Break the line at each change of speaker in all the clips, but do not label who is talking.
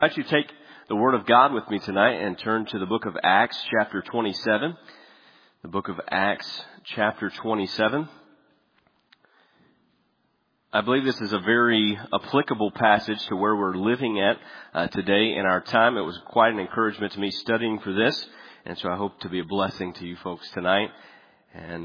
Why don't you take the Word of God with me tonight and turn to the book of Acts, chapter 27. The book of Acts, chapter 27. I believe this is a very applicable passage to where we're living at today in our time. It was quite an encouragement to me studying for this, and so I hope to be a blessing to you folks tonight. And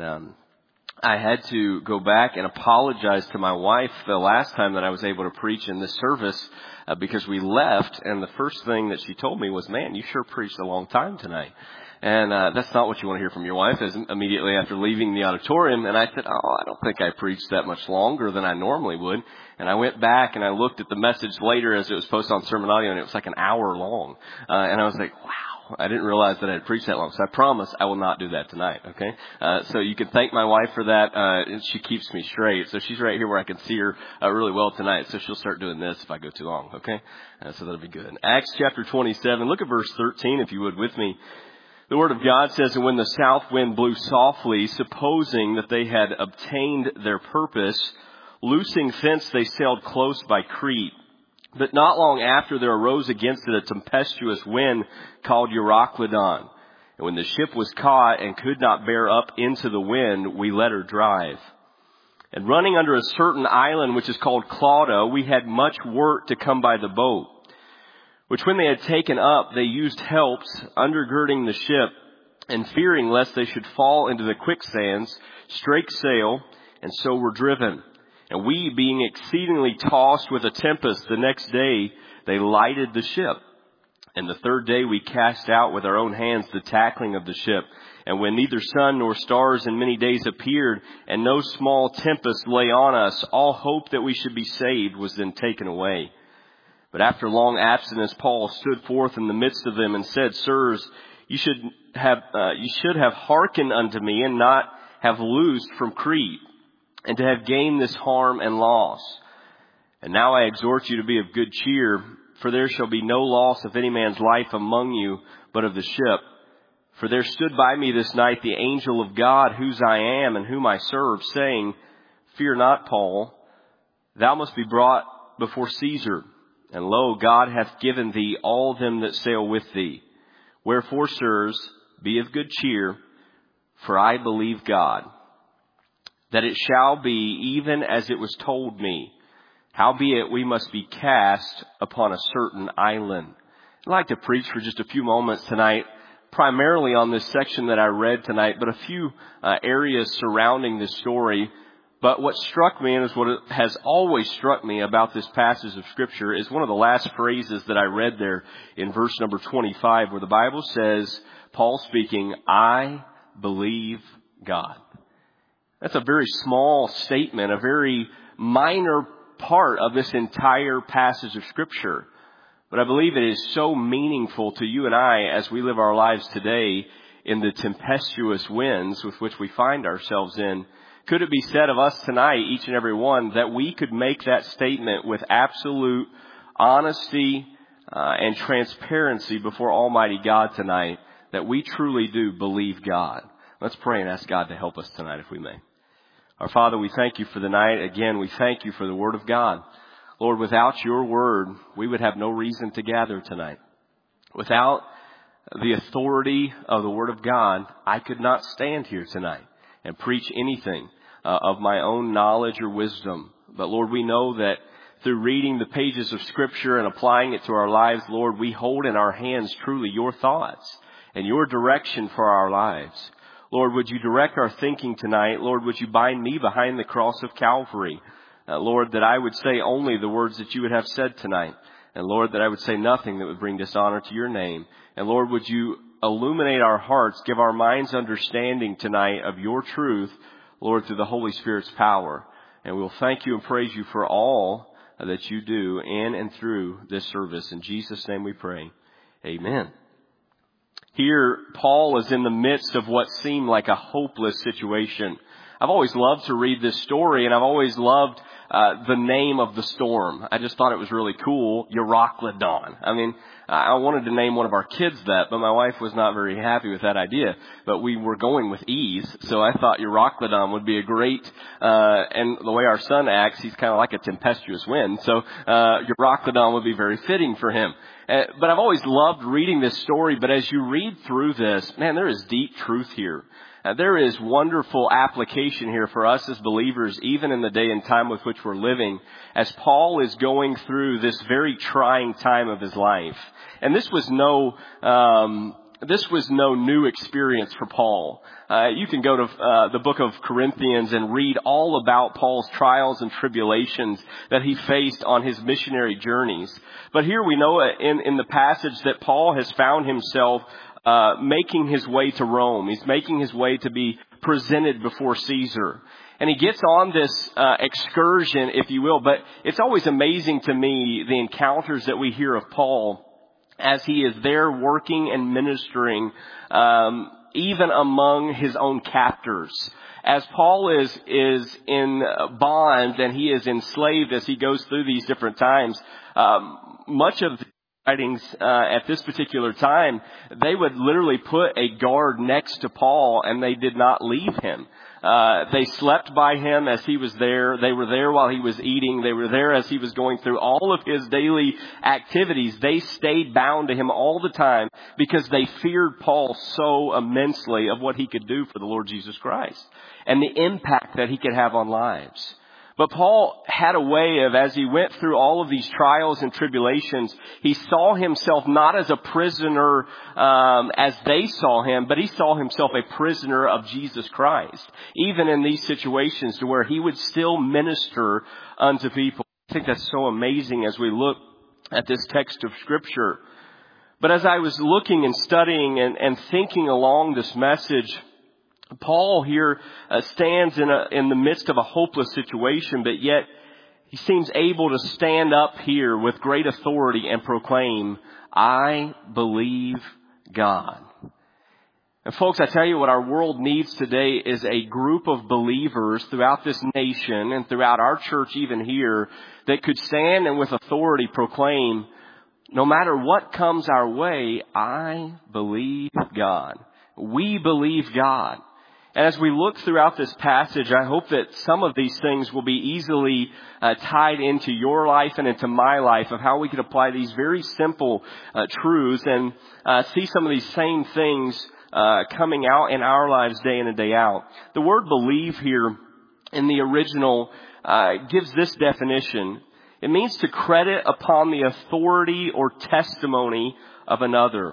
I had to go back and apologize to my wife the last time that I was able to preach in this service because we left, and the first thing that she told me was, "Man, you sure preached a long time tonight." And that's not what you want to hear from your wife, is immediately after leaving the auditorium. And I said, I don't think I preached that much longer than I normally would. And I went back and I looked at the message later as it was posted on Sermon Audio, and it was like an hour long. And I was like, wow, I didn't realize that I had preached that long. So I promise I will not do that tonight, okay? So you can thank my wife for that. And she keeps me straight. So she's right here where I can see her really well tonight. So she'll start doing this if I go too long, okay? So that'll be good. Acts chapter 27, look at verse 13 if you would with me. The Word of God says, "And when the south wind blew softly, supposing that they had obtained their purpose, loosing thence they sailed close by Crete. But not long after there arose against it a tempestuous wind called Euroclydon. And when the ship was caught and could not bear up into the wind, we let her drive. And running under a certain island which is called Clauda, we had much work to come by the boat. Which when they had taken up, they used helps, undergirding the ship, and fearing lest they should fall into the quicksands, strake sail, and so were driven. And we, being exceedingly tossed with a tempest, the next day they lighted the ship. And the third day we cast out with our own hands the tackling of the ship. And when neither sun nor stars in many days appeared, and no small tempest lay on us, all hope that we should be saved was then taken away. But after long abstinence, Paul stood forth in the midst of them and said, Sirs, you should have hearkened unto me and not have loosed from Crete, and to have gained this harm and loss. And now I exhort you to be of good cheer, for there shall be no loss of any man's life among you, but of the ship. For there stood by me this night the angel of God, whose I am and whom I serve, saying, Fear not, Paul, thou must be brought before Caesar. And lo, God hath given thee all them that sail with thee. Wherefore, sirs, be of good cheer, for I believe God, that it shall be even as it was told me. Howbeit we must be cast upon a certain island." I'd like to preach for just a few moments tonight, primarily on this section that I read tonight, but a few areas surrounding this story. But what struck me, and is what has always struck me about this passage of Scripture, is one of the last phrases that I read there in verse number 25, where the Bible says, Paul speaking, "I believe God." That's a very small statement, a very minor part of this entire passage of Scripture. But I believe it is so meaningful to you and I as we live our lives today in the tempestuous winds with which we find ourselves in. Could it be said of us tonight, each and every one, that we could make that statement with absolute honesty and transparency before Almighty God tonight, that we truly do believe God? Let's pray and ask God to help us tonight, if we may. Our Father, we thank you for the night. Again, we thank you for the Word of God. Lord, without your Word, we would have no reason to gather tonight. Without the authority of the Word of God, I could not stand here tonight and preach anything of my own knowledge or wisdom. But Lord, we know that through reading the pages of Scripture and applying it to our lives, Lord, we hold in our hands truly your thoughts and your direction for our lives. Lord, would you direct our thinking tonight? Lord, would you bind me behind the cross of Calvary? Lord, that I would say only the words that you would have said tonight. And Lord, that I would say nothing that would bring dishonor to your name. And Lord, would you illuminate our hearts, give our minds understanding tonight of your truth, Lord, through the Holy Spirit's power. And we'll thank you and praise you for all that you do in and through this service. In Jesus' name we pray. Amen. Here, Paul is in the midst of what seemed like a hopeless situation. I've always loved to read this story, and I've always loved the name of the storm. I just thought it was really cool, Euroclydon. I mean, I wanted to name one of our kids that, but my wife was not very happy with that idea. But we were going with ease, so I thought Euroclydon would be a great, and the way our son acts, he's kind of like a tempestuous wind, so Euroclydon would be very fitting for him. But I've always loved reading this story, but as you read through this, man, there is deep truth here. There is wonderful application here for us as believers, even in the day and time with which we're living, as Paul is going through this very trying time of his life. And this was no new experience for Paul. You can go to the book of Corinthians and read all about Paul's trials and tribulations that he faced on his missionary journeys. But here we know in the passage that Paul has found himself making his way to Rome. He's making his way to be presented before Caesar. And he gets on this excursion, if you will. But it's always amazing to me the encounters that we hear of Paul as he is there working and ministering, even among his own captors. As Paul is in bonds and he is enslaved as he goes through these different times, much of the writings at this particular time, they would literally put a guard next to Paul and they did not leave him. They slept by him as he was there. They were there while he was eating. They were there as he was going through all of his daily activities. They stayed bound to him all the time because they feared Paul so immensely of what he could do for the Lord Jesus Christ and the impact that he could have on lives. But Paul had a way of, as he went through all of these trials and tribulations, he saw himself not as a prisoner as they saw him, but he saw himself a prisoner of Jesus Christ, even in these situations to where he would still minister unto people. I think that's so amazing as we look at this text of Scripture. But as I was looking and studying and thinking along this message, Paul here stands in the midst of a hopeless situation, but yet he seems able to stand up here with great authority and proclaim, I believe God. And folks, I tell you what our world needs today is a group of believers throughout this nation and throughout our church even here that could stand and with authority proclaim, no matter what comes our way, I believe God. We believe God. And as we look throughout this passage, I hope that some of these things will be easily tied into your life and into my life of how we could apply these very simple truths and see some of these same things coming out in our lives day in and day out. The word believe here in the original gives this definition. It means to credit upon the authority or testimony of another.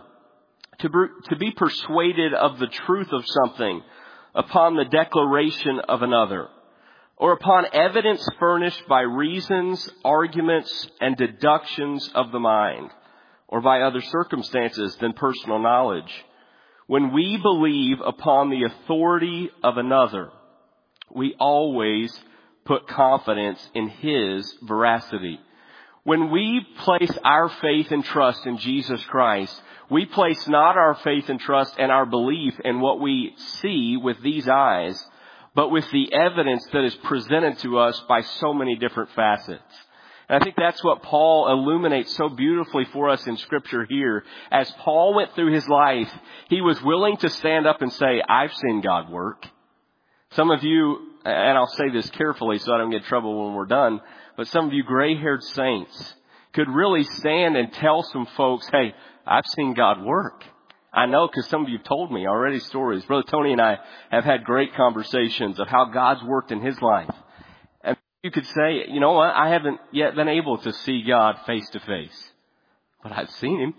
To be persuaded of the truth of something upon the declaration of another, or upon evidence furnished by reasons, arguments, and deductions of the mind, or by other circumstances than personal knowledge. When we believe upon the authority of another, we always put confidence in his veracity. When we place our faith and trust in Jesus Christ, we place not our faith and trust and our belief in what we see with these eyes, but with the evidence that is presented to us by so many different facets. And I think that's what Paul illuminates so beautifully for us in Scripture here. As Paul went through his life, he was willing to stand up and say, I've seen God work. Some of you, and I'll say this carefully so I don't get in trouble when we're done, but some of you gray-haired saints could really stand and tell some folks, hey, I've seen God work. I know because some of you have told me already stories. Brother Tony and I have had great conversations of how God's worked in his life. And you could say, you know what, I haven't yet been able to see God face to face, but I've seen him.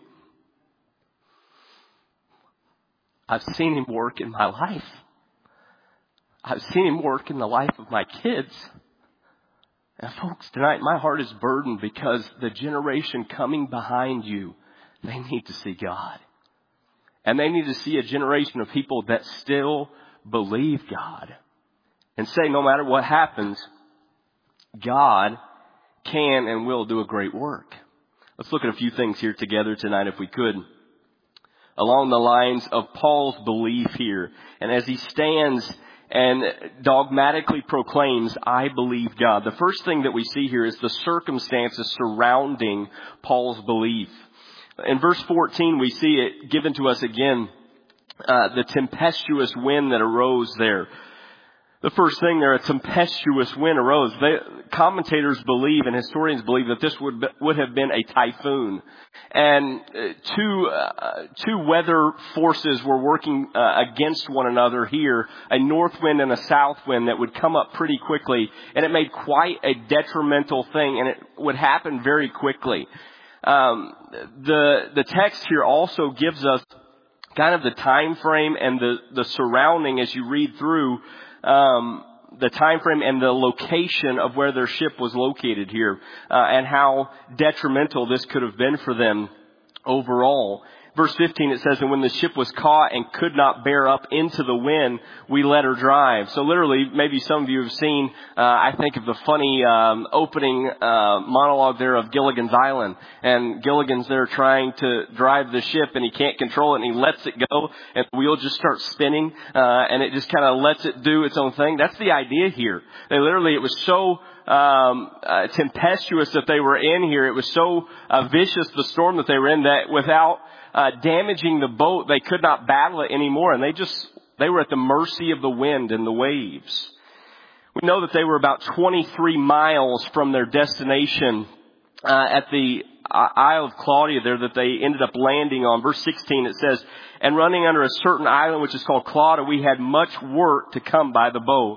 I've seen him work in my life. I've seen him work in the life of my kids. And folks, tonight my heart is burdened because the generation coming behind you, they need to see God. And they need to see a generation of people that still believe God and say no matter what happens, God can and will do a great work. Let's look at a few things here together tonight if we could. Along the lines of Paul's belief here. And as he stands and dogmatically proclaims, I believe God. The first thing that we see here is the circumstances surrounding Paul's belief. In verse 14, we see it given to us again, the tempestuous wind that arose there. The first thing there, a tempestuous wind arose. Commentators believe and historians believe that this would have been a typhoon. And two weather forces were working against one another here, a north wind and a south wind that would come up pretty quickly. And it made quite a detrimental thing, and it would happen very quickly. The text here also gives us kind of the time frame and the surrounding as you read through the time frame and the location of where their ship was located here, and how detrimental this could have been for them overall. Verse 15, it says, and when the ship was caught and could not bear up into the wind, we let her drive. So literally, maybe some of you have seen, I think of the funny opening monologue there of Gilligan's Island. And Gilligan's there trying to drive the ship, and he can't control it, and he lets it go, and the wheel just starts spinning, and it just kind of lets it do its own thing. That's the idea here. It was so tempestuous that they were in here. It was so vicious, the storm that they were in, that without damaging the boat, they could not battle it anymore, and they were at the mercy of the wind and the waves. We know that they were about 23 miles from their destination at the Isle of Claudia there that they ended up landing on. Verse 16, it says, and running under a certain island which is called Claudia, we had much work to come by the boat.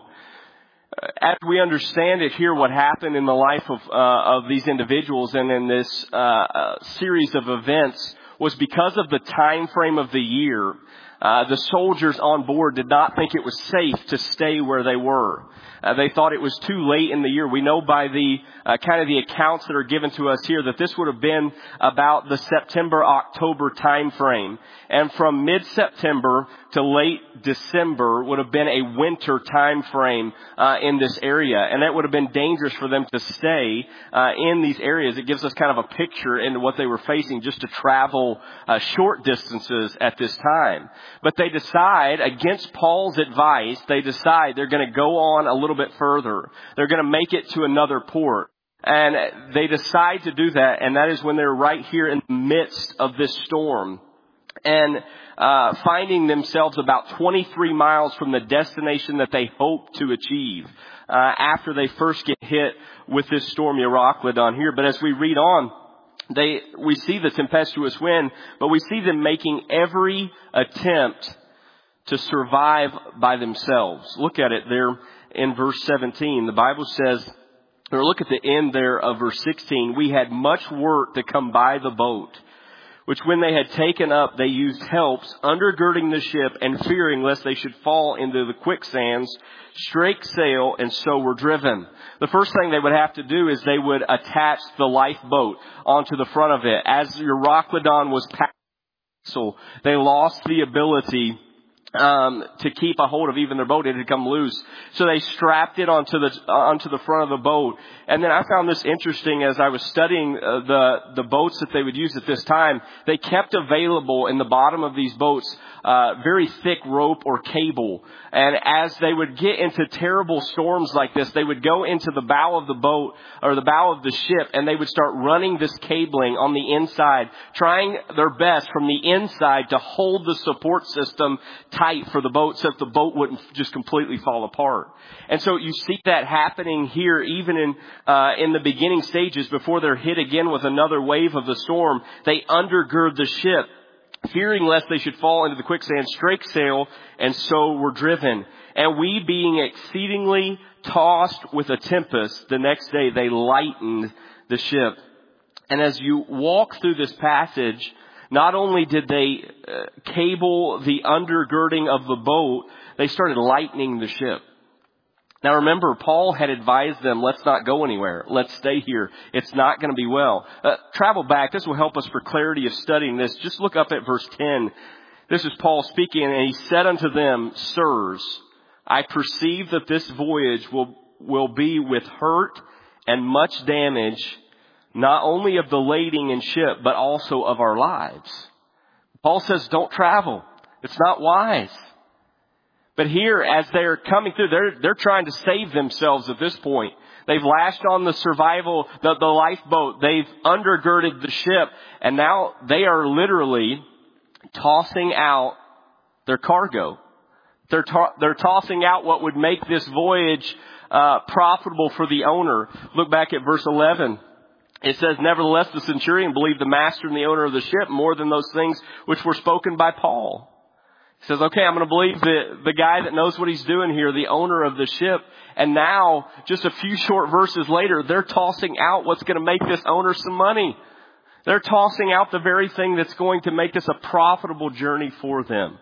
As we understand it here, what happened in the life of these individuals and in this series of events was because of the time frame of the year. The soldiers on board did not think it was safe to stay where they were. They thought it was too late in the year. We know by the kind of the accounts that are given to us here that this would have been about the September-October time frame. And from mid-September to late December would have been a winter time frame in this area. And that would have been dangerous for them to stay in these areas. It gives us kind of a picture into what they were facing just to travel short distances at this time. But they decide, against Paul's advice, they're going to go on a little bit further. They're going to make it to another port. And they decide to do that, and that is when they're right here in the midst of this storm. And finding themselves about 23 miles from the destination that they hope to achieve after they first get hit with this storm Euroclydon here. But as we read on, we see the tempestuous wind, but we see them making every attempt to survive by themselves. Look at it there in verse 17. The Bible says, or look at the end there of verse 16, we had much work to come by the boat, which when they had taken up, they used helps, undergirding the ship and fearing lest they should fall into the quicksands, strake sail, and so were driven. The first thing they would have to do is they would attach the lifeboat onto the front of it. As Euroclydon was packed, so they lost the ability to keep a hold of even their boat. It had come loose. So they strapped it onto the front of the boat. And then I found this interesting as I was studying the boats that they would use at this time. They kept available in the bottom of these boats very thick rope or cable. And as they would get into terrible storms like this, they would go into the bow of the boat or the bow of the ship, and they would start running this cabling on the inside, trying their best from the inside to hold the support system tight for the boat so that the boat wouldn't just completely fall apart. And so you see that happening here even in the beginning stages before they're hit again with another wave of the storm. They undergird the ship, fearing lest they should fall into the quicksand, strake sail, and so were driven. And we, being exceedingly tossed with a tempest, the next day they lightened the ship. And as you walk through this passage, not only did they cable the undergirding of the boat, they started lightening the ship. Now remember, Paul had advised them, let's not go anywhere. Let's stay here. It's not going to be well. Travel back. This will help us for clarity of studying this. Just look up at verse 10. This is Paul speaking, and he said unto them, Sirs, I perceive that this voyage will be with hurt and much damage, not only of the lading and ship, but also of our lives. Paul says, don't travel. It's not wise. But here, as they're coming through, they're trying to save themselves at this point. They've lashed on the survival, the lifeboat. They've undergirded the ship. And now they are literally tossing out their cargo. They're tossing out what would make this voyage profitable for the owner. Look back at verse 11. It says, nevertheless, the centurion believed the master and the owner of the ship more than those things which were spoken by Paul. He says, okay, I'm going to believe the guy that knows what he's doing here, the owner of the ship. And now, just a few short verses later, they're tossing out what's going to make this owner some money. They're tossing out the very thing that's going to make this a profitable journey for them.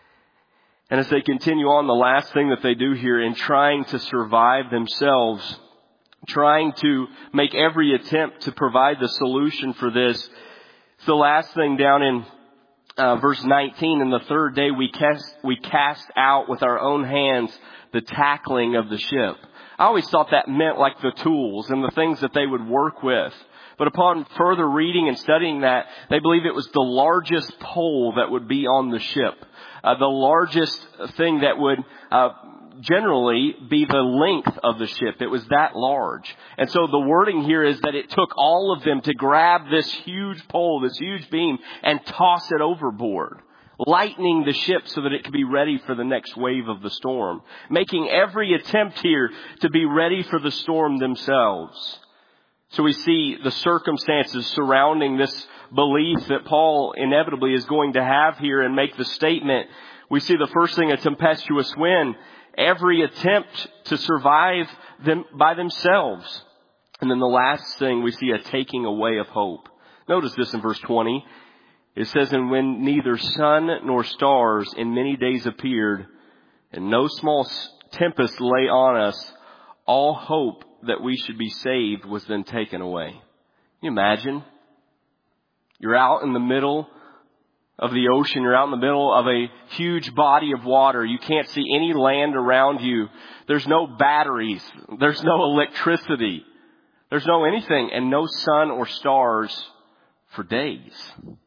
And as they continue on, the last thing that they do here in trying to survive themselves, trying to make every attempt to provide the solution for this, it's the last thing down in verse 19, and the third day we cast out with our own hands the tackling of the ship. I always thought that meant like the tools and the things that they would work with. But upon further reading and studying that, they believe it was the largest pole that would be on the ship. The largest thing that would generally be the length of the ship. It was that large. And so the wording here is that it took all of them to grab this huge pole, this huge beam, and toss it overboard, lightening the ship so that it could be ready for the next wave of the storm, making every attempt here to be ready for the storm themselves. So we see the circumstances surrounding this belief that Paul inevitably is going to have here and make the statement. We see the first thing, a tempestuous wind, every attempt to survive them by themselves. And then the last thing, we see a taking away of hope. Notice this in verse 20. It says, and when neither sun nor stars in many days appeared, and no small tempest lay on us, all hope that we should be saved was then taken away. Can you imagine? You're out in the middle of the ocean. You're out in the middle of a huge body of water. You can't see any land around you. There's no batteries. There's no electricity. There's no anything, and no sun or stars for days. Can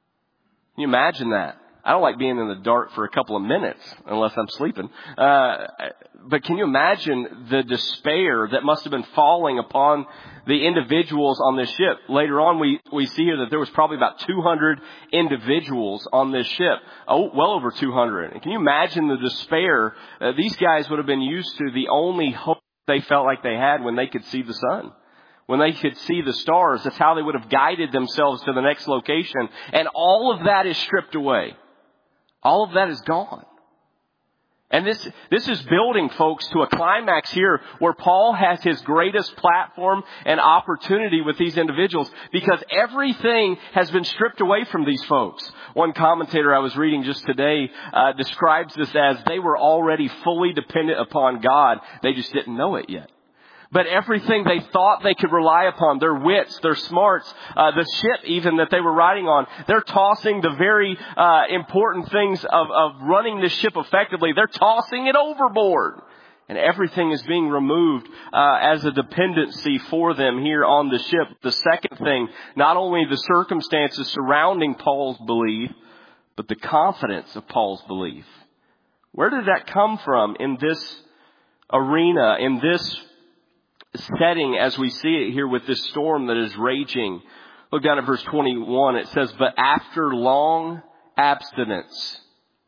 you imagine that? I don't like being in the dark for a couple of minutes unless I'm sleeping. But can you imagine the despair that must have been falling upon the individuals on this ship? Later on, we see here that there was probably about 200 individuals on this ship. Oh, well over 200. And can you imagine the despair? These guys would have been used to the only hope they felt like they had when they could see the sun. When they could see the stars, that's how they would have guided themselves to the next location. And all of that is stripped away. All of that is gone. And this is building, folks, to a climax here where Paul has his greatest platform and opportunity with these individuals because everything has been stripped away from these folks. One commentator I was reading just today describes this as they were already fully dependent upon God. They just didn't know it yet. But everything they thought they could rely upon, their wits, their smarts, the ship even that they were riding on, they're tossing the very important things of running the ship effectively. They're tossing it overboard. And everything is being removed as a dependency for them here on the ship. The second thing, not only the circumstances surrounding Paul's belief, but the confidence of Paul's belief. Where did that come from in this arena, in this setting as we see it here with this storm that is raging? Look down at verse 21. It says, but after long abstinence,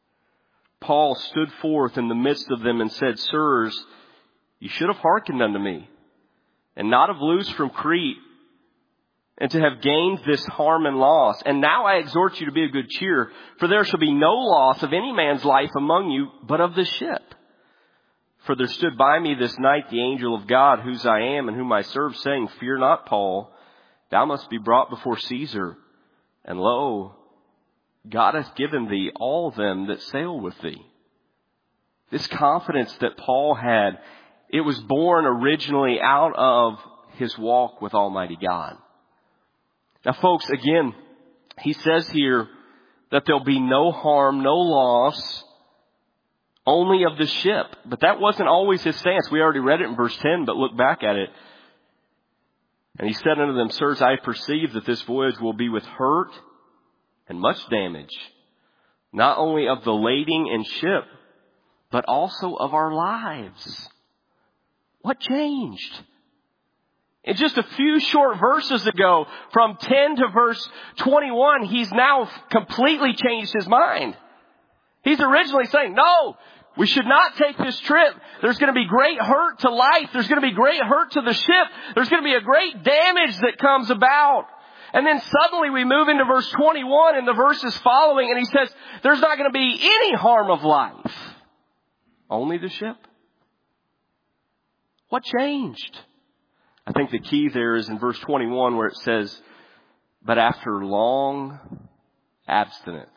Paul stood forth in the midst of them and said, sirs, you should have hearkened unto me, and not have loosed from Crete, and to have gained this harm and loss. And now I exhort you to be of good cheer, for there shall be no loss of any man's life among you, but of the ship. For there stood by me this night the angel of God, whose I am and whom I serve, saying, fear not, Paul, thou must be brought before Caesar. And lo, God hath given thee all them that sail with thee. This confidence that Paul had, it was born originally out of his walk with Almighty God. Now, folks, again, he says here that there'll be no harm, no loss, only of the ship. But that wasn't always his stance. We already read it in verse 10, but look back at it. And he said unto them, sirs, I perceive that this voyage will be with hurt and much damage, not only of the lading and ship, but also of our lives. What changed? In just a few short verses ago, from 10 to verse 21, he's now completely changed his mind. He's originally saying, no, we should not take this trip. There's going to be great hurt to life. There's going to be great hurt to the ship. There's going to be a great damage that comes about. And then suddenly we move into verse 21 and the verses following, and he says, there's not going to be any harm of life. Only the ship. What changed? I think the key there is in verse 21 where it says, but after long abstinence.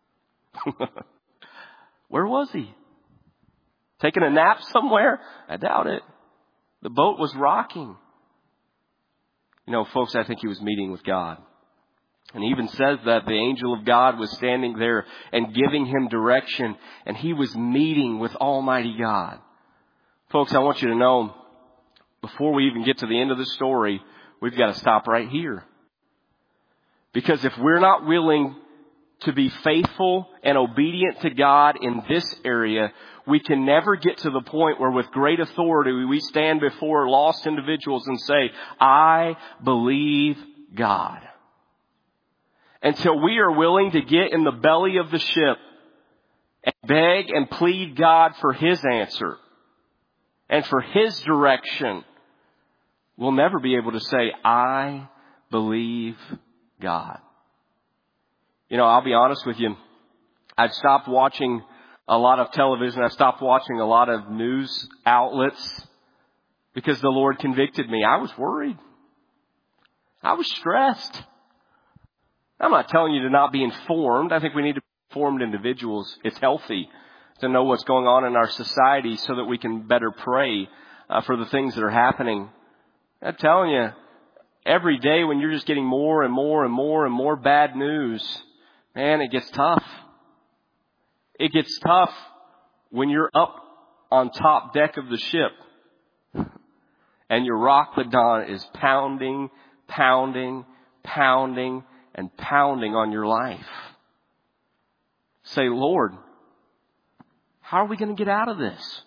Where was he? Taking a nap somewhere? I doubt it. The boat was rocking. You know, folks, I think he was meeting with God. And he even says that the angel of God was standing there and giving him direction, and he was meeting with Almighty God. Folks, I want you to know, before we even get to the end of the story, we've got to stop right here. Because if we're not willing to be faithful and obedient to God in this area, we can never get to the point where with great authority we stand before lost individuals and say, I believe God. Until we are willing to get in the belly of the ship and beg and plead God for His answer and for His direction, we'll never be able to say, I believe God. You know, I'll be honest with you. I've stopped watching a lot of television. I've stopped watching a lot of news outlets because the Lord convicted me. I was worried. I was stressed. I'm not telling you to not be informed. I think we need to be informed individuals. It's healthy to know what's going on in our society so that we can better pray for the things that are happening. I'm telling you, every day when you're just getting more and more and more and more bad news, man, it gets tough. It gets tough when you're up on top deck of the ship and your Rockladon is pounding, pounding, pounding, and pounding on your life. Say, Lord, how are we going to get out of this?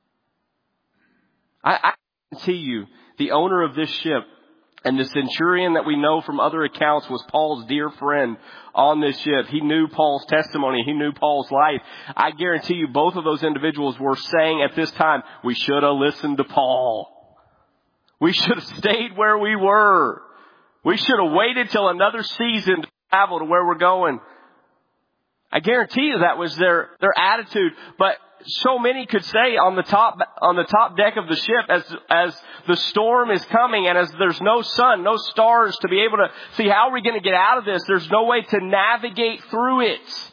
I guarantee you, the owner of this ship and the centurion that we know from other accounts was Paul's dear friend on this ship. He knew Paul's testimony. He knew Paul's life. I guarantee you both of those individuals were saying at this time, we should have listened to Paul. We should have stayed where we were. We should have waited till another season to travel to where we're going. I guarantee you that was their attitude. But so many could say on the top deck of the ship as the storm is coming and as there's no sun, no stars to be able to see how are we going to get out of this. There's no way to navigate through it.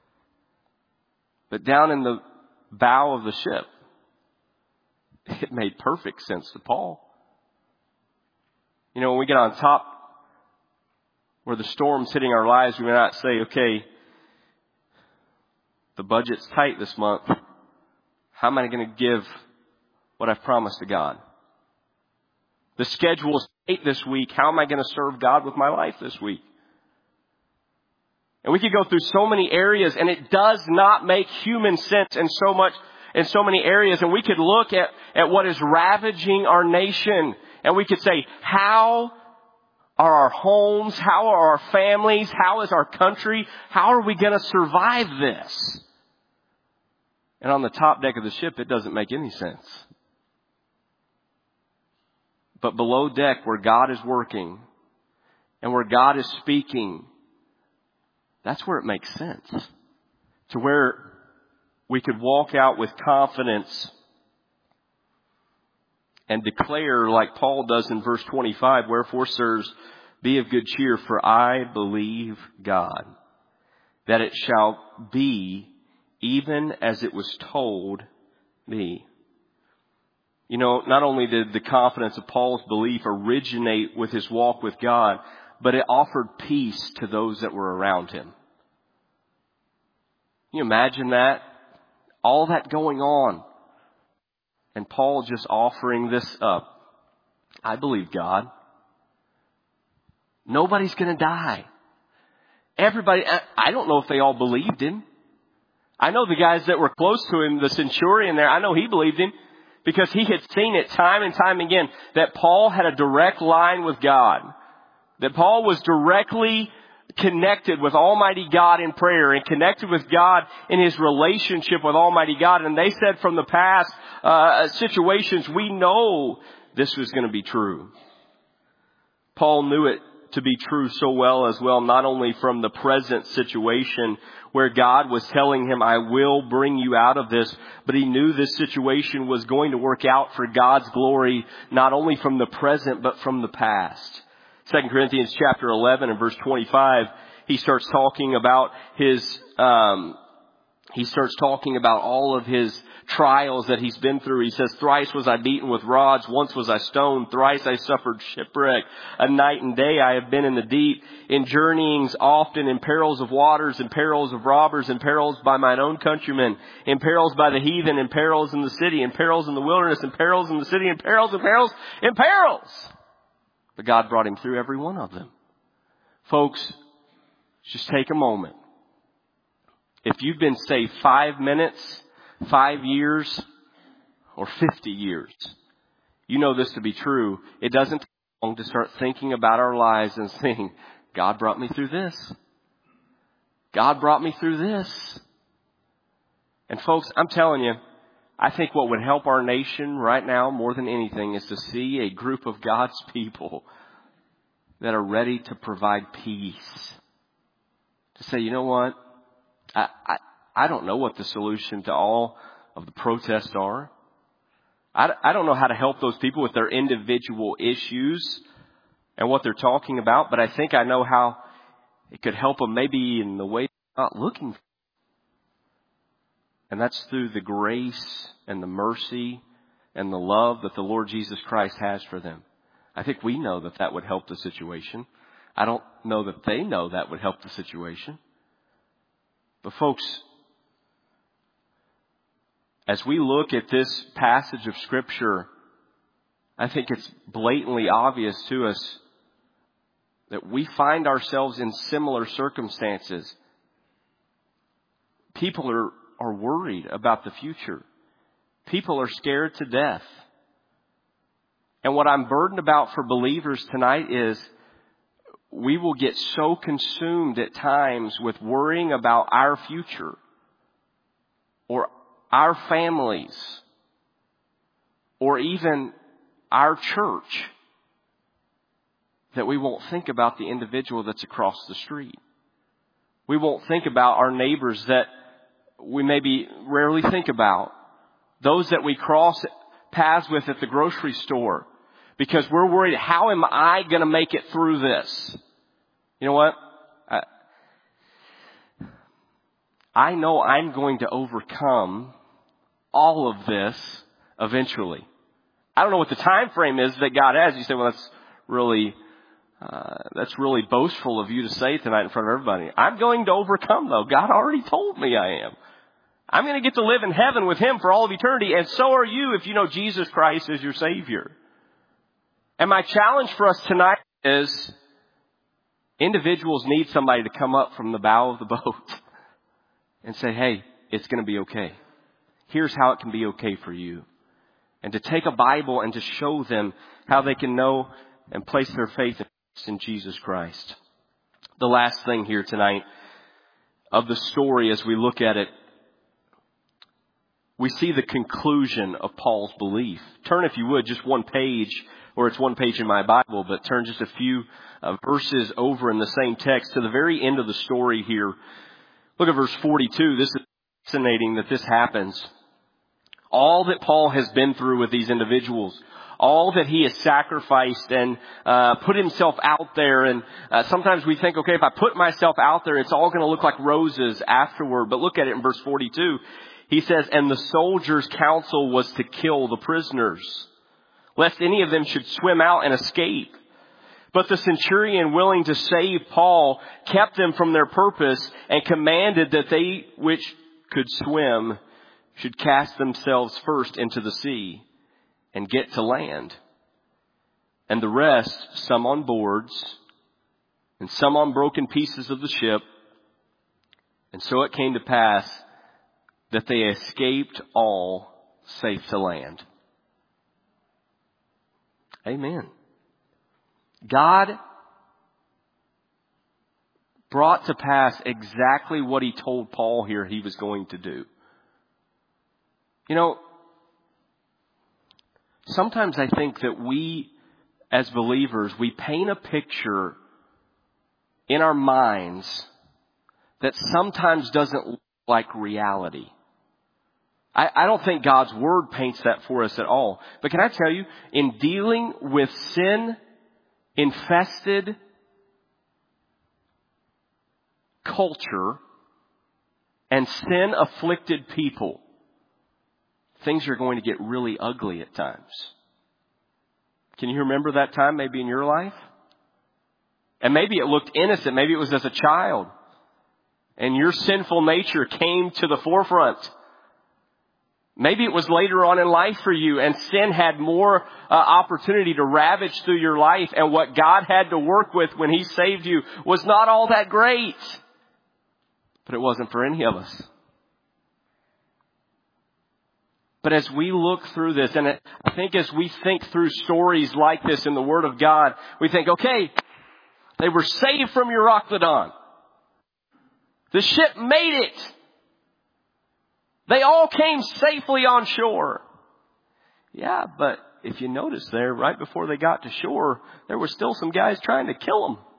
But down in the bow of the ship, it made perfect sense to Paul. You know, when we get on top where the storm's hitting our lives, we may not say, okay, the budget's tight this month. How am I going to give what I've promised to God? The schedule's tight this week. How am I going to serve God with my life this week? And we could go through so many areas, and it does not make human sense in so many areas. And we could look at what is ravaging our nation, and we could say, how are our homes? How are our families? How is our country? How are we going to survive this? And on the top deck of the ship, it doesn't make any sense. But below deck, where God is working and where God is speaking, that's where it makes sense. To where we could walk out with confidence and declare, like Paul does in verse 25, wherefore, sirs, be of good cheer, for I believe God, that it shall be even as it was told me. You know, not only did the confidence of Paul's belief originate with his walk with God, but it offered peace to those that were around him. Can you imagine that? All that going on. And Paul just offering this up. I believe God. Nobody's going to die. Everybody, I don't know if they all believed him. I know the guys that were close to him, the centurion there, I know he believed him because he had seen it time and time again that Paul had a direct line with God. That Paul was directly connected with Almighty God in prayer and connected with God in his relationship with Almighty God. And they said from the past situations, we know this was going to be true. Paul knew it to be true so well as well, not only from the present situation where God was telling him, I will bring you out of this, but he knew this situation was going to work out for God's glory, not only from the present, but from the past. 2 Corinthians chapter 11 and verse 25, he starts talking about all of his trials that he's been through. He says, thrice was I beaten with rods, once was I stoned, thrice I suffered shipwreck. A night and day I have been in the deep, in journeyings often, in perils of waters, in perils of robbers, in perils by mine own countrymen, in perils by the heathen, in perils in the city, in perils in the wilderness, in perils in the city, in perils, in perils, in perils. But God brought him through every one of them. Folks, just take a moment. If you've been saved 5 minutes, 5 years, or 50 years, you know this to be true. It doesn't take long to start thinking about our lives and saying, God brought me through this. God brought me through this. And folks, I'm telling you, I think what would help our nation right now more than anything is to see a group of God's people that are ready to provide peace. To say, you know what? I don't know what the solution to all of the protests are. I don't know how to help those people with their individual issues and what they're talking about, but I think I know how it could help them maybe in the way they're not looking for. And that's through the grace and the mercy and the love that the Lord Jesus Christ has for them. I think we know that that would help the situation. I don't know that they know that would help the situation. But folks, as we look at this passage of Scripture, I think it's blatantly obvious to us that we find ourselves in similar circumstances. People are worried about the future. People are scared to death. And what I'm burdened about for believers tonight is we will get so consumed at times with worrying about our future or our families or even our church that we won't think about the individual that's across the street. We won't think about our neighbors that we maybe rarely think about. Those that we cross paths with at the grocery store. Because we're worried, how am I going to make it through this? You know what? I know I'm going to overcome all of this eventually. I don't know what the time frame is that God has. You say, well, that's really boastful of you to say tonight in front of everybody. I'm going to overcome, though. God already told me I am. I'm going to get to live in heaven with Him for all of eternity, and so are you if you know Jesus Christ as your Savior. And my challenge for us tonight is individuals need somebody to come up from the bow of the boat and say, hey, it's going to be okay. Here's how it can be okay for you. And to take a Bible and to show them how they can know and place their faith in Jesus Christ. The last thing here tonight of the story as we look at it, we see the conclusion of Paul's belief. Turn, if you would, just one page, or it's one page in my Bible, but turn just a few verses over in the same text to the very end of the story here. Look at verse 42. This is fascinating that this happens. All that Paul has been through with these individuals, all that he has sacrificed and put himself out there. And sometimes we think, okay, if I put myself out there, it's all going to look like roses afterward. But look at it in verse 42. He says, and the soldiers' counsel was to kill the prisoners, lest any of them should swim out and escape. But the centurion, willing to save Paul, kept them from their purpose and commanded that they which could swim should cast themselves first into the sea and get to land. And the rest, some on boards and some on broken pieces of the ship. And so it came to pass that they escaped all safe to land. Amen. God brought to pass exactly what He told Paul here He was going to do. You know, sometimes I think that we, as believers, we paint a picture in our minds that sometimes doesn't look like reality. I don't think God's Word paints that for us at all. But can I tell you, in dealing with sin-infested culture and sin-afflicted people, things are going to get really ugly at times. Can you remember that time maybe in your life? And maybe it looked innocent. Maybe it was as a child. And your sinful nature came to the forefront. Maybe it was later on in life for you and sin had more opportunity to ravage through your life. And what God had to work with when He saved you was not all that great. But it wasn't for any of us. But as we look through this, and I think as we think through stories like this in the Word of God, we think, okay, they were saved from Euroclydon. The ship made it. They all came safely on shore. Yeah, but if you notice there, right before they got to shore, there were still some guys trying to kill them.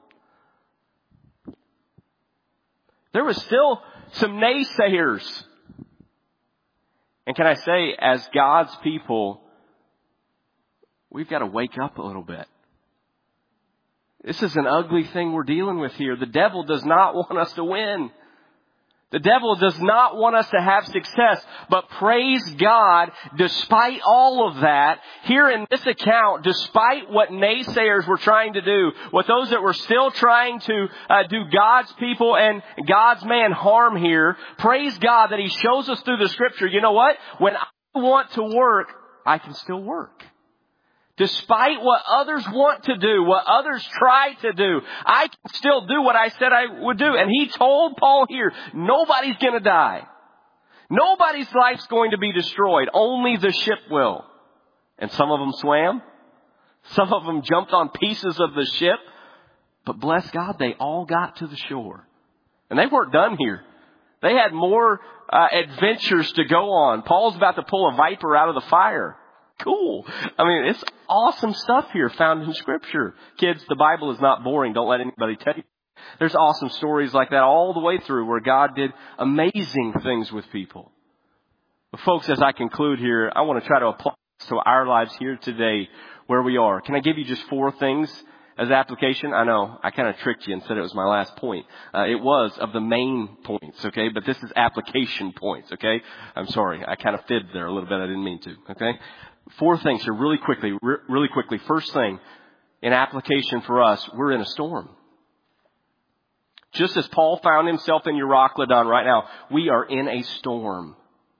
There was still some naysayers. And can I say, as God's people, we've got to wake up a little bit. This is an ugly thing we're dealing with here. The devil does not want us to win. The devil does not want us to have success. But praise God, despite all of that, here in this account, despite what naysayers were trying to do, what those that were still trying to do God's people and God's man harm here, praise God that He shows us through the Scripture, you know what? When I want to work, I can still work. Despite what others want to do, what others try to do, I can still do what I said I would do. And He told Paul here, nobody's going to die. Nobody's life's going to be destroyed. Only the ship will. And some of them swam. Some of them jumped on pieces of the ship. But bless God, they all got to the shore. And they weren't done here. They had more adventures to go on. Paul's about to pull a viper out of the fire. Cool. I mean, it's awesome stuff here found in Scripture. Kids, the Bible is not boring. Don't let anybody tell you. There's awesome stories like that all the way through where God did amazing things with people. But folks, as I conclude here, I want to try to apply this to our lives here today where we are. Can I give you just 4 things as application? I know, I kind of tricked you and said it was my last point. It was of the main points, okay? But this is application points, okay? I'm sorry. I kind of fibbed there a little bit. I didn't mean to, okay? 4 things here really quickly. First thing, in application for us, we're in a storm. Just as Paul found himself in Euroclydon right now, we are in a storm.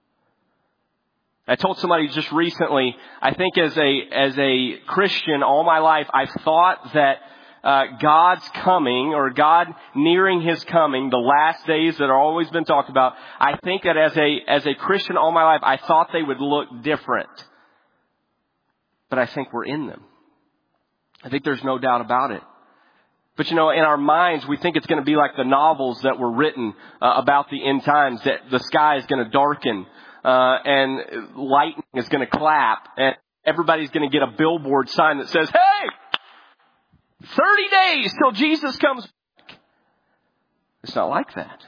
I told somebody just recently, I think as a Christian all my life, I've thought that God's coming or God nearing His coming, the last days that are always been talked about, I think that as a Christian all my life, I thought they would look different. But I think we're in them. I think there's no doubt about it. But you know, in our minds, we think it's going to be like the novels that were written about the end times, that the sky is going to darken and lightning is going to clap and everybody's going to get a billboard sign that says, hey, 30 days till Jesus comes back. It's not like that.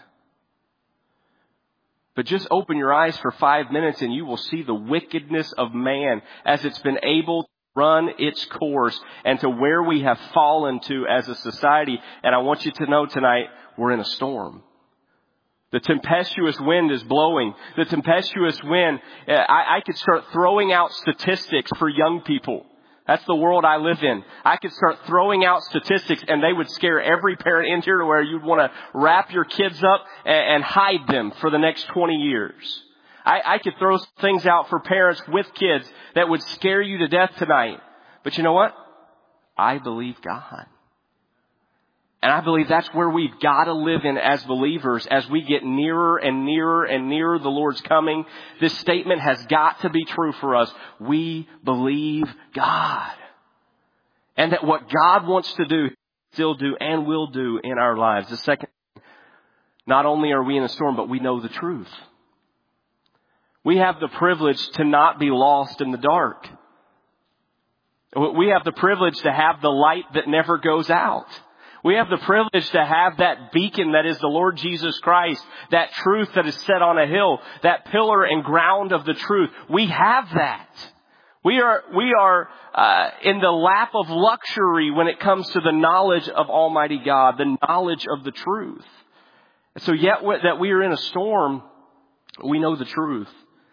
But just open your eyes for 5 minutes and you will see the wickedness of man as it's been able to run its course and to where we have fallen to as a society. And I want you to know tonight, we're in a storm. The tempestuous wind is blowing. The tempestuous wind, I could start throwing out statistics for young people. That's the world I live in. I could start throwing out statistics and they would scare every parent in here to where you'd want to wrap your kids up and hide them for the next 20 years. I could throw things out for parents with kids that would scare you to death tonight. But you know what? I believe God. And I believe that's where we've got to live in as believers as we get nearer and nearer and nearer the Lord's coming. This statement has got to be true for us. We believe God. And that what God wants to do, still do and will do in our lives. The second, not only are we in a storm, but we know the truth. We have the privilege to not be lost in the dark. We have the privilege to have the light that never goes out. We have the privilege to have that beacon that is the Lord Jesus Christ, that truth that is set on a hill, that pillar and ground of the truth. We have that. We are in the lap of luxury when it comes to the knowledge of Almighty God, the knowledge of the truth. So yet that we are in a storm, we know the truth.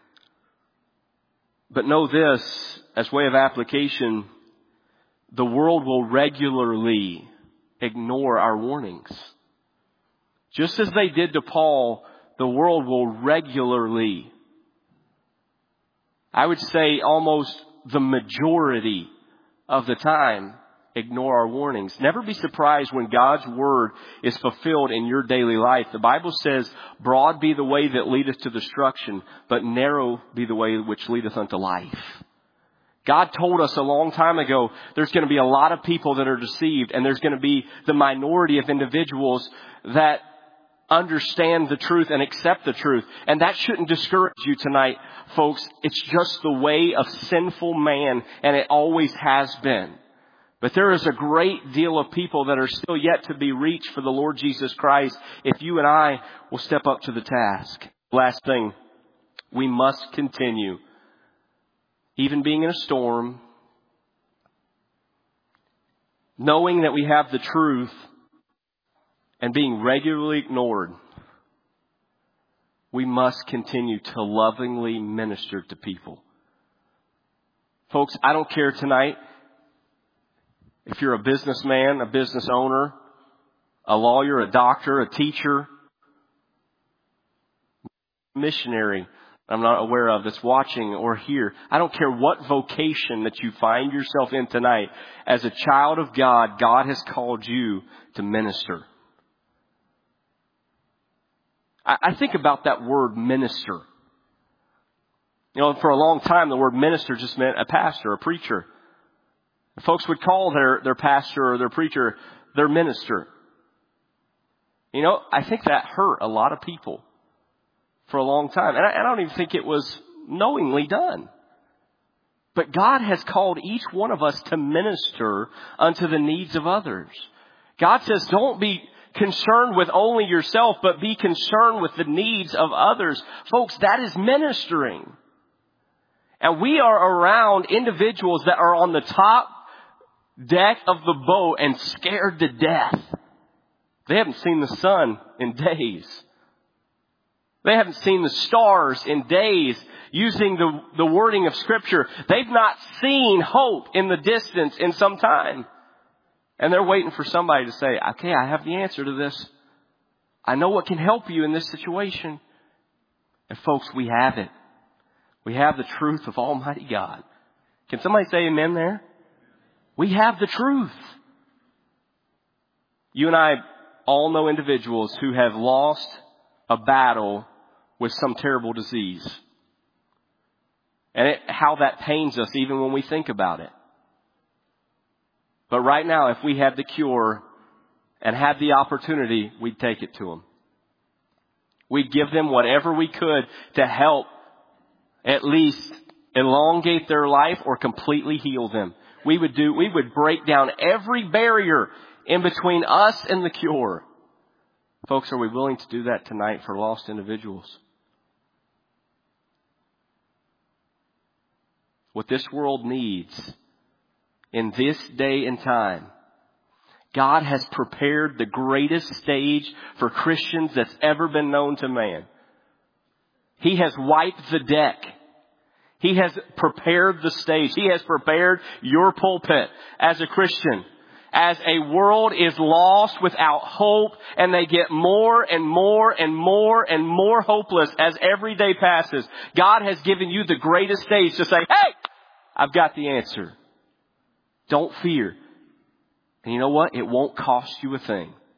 But know this, as way of application, the world will regularly ignore our warnings. Just as they did to Paul, the world will regularly, I would say almost the majority of the time, ignore our warnings. Never be surprised when God's word is fulfilled in your daily life. The Bible says, broad be the way that leadeth to destruction, but narrow be the way which leadeth unto life. God told us a long time ago, there's going to be a lot of people that are deceived, and there's going to be the minority of individuals that understand the truth and accept the truth. And that shouldn't discourage you tonight, folks. It's just the way of sinful man, and it always has been. But there is a great deal of people that are still yet to be reached for the Lord Jesus Christ if you and I will step up to the task. Last thing, we must continue, even being in a storm, knowing that we have the truth and being regularly ignored. We must continue to lovingly minister to people. Folks, I don't care tonight if you're a businessman, a business owner, a lawyer, a doctor, a teacher, missionary I'm not aware of that's watching or here. I don't care what vocation that you find yourself in tonight. As a child of God, God has called you to minister. I think about that word minister. You know, for a long time, the word minister just meant a pastor, a preacher. Folks would call their pastor or their preacher their minister. You know, I think that hurt a lot of people for a long time. And I don't even think it was knowingly done. But God has called each one of us to minister unto the needs of others. God says, don't be concerned with only yourself, but be concerned with the needs of others. Folks, that is ministering. And we are around individuals that are on the top deck of the boat and scared to death. They haven't seen the sun in days. They haven't seen the stars in days. Using the wording of Scripture, they've not seen hope in the distance in some time. And they're waiting for somebody to say, okay, I have the answer to this. I know what can help you in this situation. And folks, we have it. We have the truth of Almighty God. Can somebody say amen there? We have the truth. You and I all know individuals who have lost a battle with some terrible disease. And how that pains us even when we think about it. But right now, if we had the cure and had the opportunity, we'd take it to them. We'd give them whatever we could to help at least elongate their life or completely heal them. We would break down every barrier in between us and the cure. Folks, are we willing to do that tonight for lost individuals? What this world needs in this day and time, God has prepared the greatest stage for Christians that's ever been known to man. He has wiped the deck. He has prepared the stage. He has prepared your pulpit as a Christian. As a world is lost without hope and they get more and more and more and more hopeless as every day passes, God has given you the greatest stage to say, hey, I've got the answer. Don't fear. And you know what? It won't cost you a thing.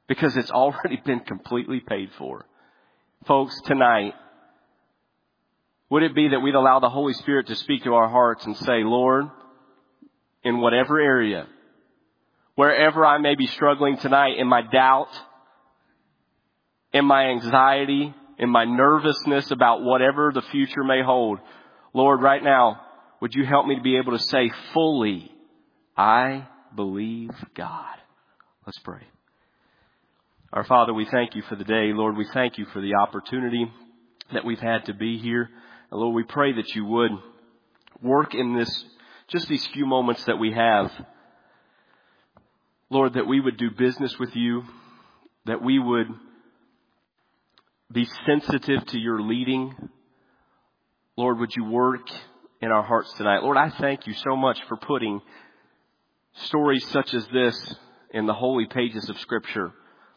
because it's already been completely paid for. Folks, tonight, would it be that we'd allow the Holy Spirit to speak to our hearts and say, Lord, in whatever area, wherever I may be struggling tonight, in my doubt, in my anxiety, in my nervousness about whatever the future may hold, Lord, right now, would you help me to be able to say fully, I believe God. Let's pray. Our Father, we thank you for the day. Lord, we thank you for the opportunity that we've had to be here. And Lord, we pray that you would work in just these few moments that we have. Lord, that we would do business with you, that we would be sensitive to your leading. Lord, would you work in our hearts tonight? Lord, I thank you so much for putting stories such as this in the holy pages of Scripture.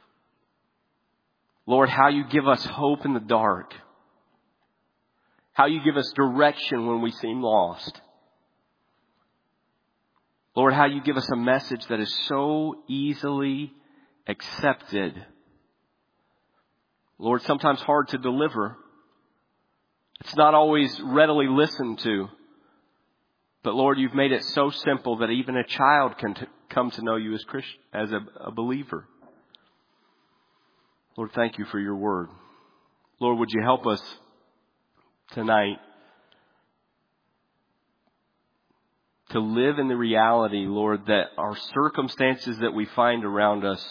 Lord, how you give us hope in the dark. How you give us direction when we seem lost. Lord, how you give us a message that is so easily accepted. Lord, sometimes hard to deliver. It's not always readily listened to. But Lord, you've made it so simple that even a child can come to know you as a believer. Lord, thank you for your word. Lord, would you help us tonight to live in the reality, Lord, that our circumstances that we find around us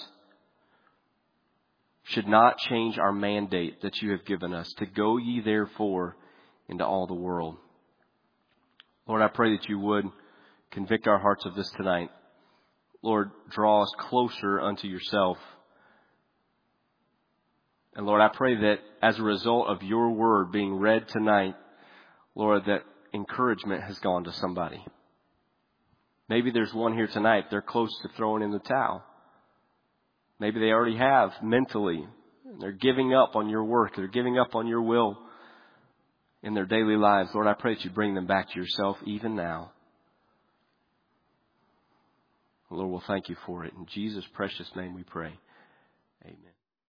should not change our mandate that you have given us to go ye therefore into all the world. Lord, I pray that you would convict our hearts of this tonight. Lord, draw us closer unto yourself. And Lord, I pray that as a result of your word being read tonight, Lord, that encouragement has gone to somebody. Maybe there's one here tonight, they're close to throwing in the towel. Maybe they already have mentally. They're giving up on your work. They're giving up on your will in their daily lives. Lord, I pray that you bring them back to yourself even now. Lord, we'll thank you for it. In Jesus' precious name we pray. Amen.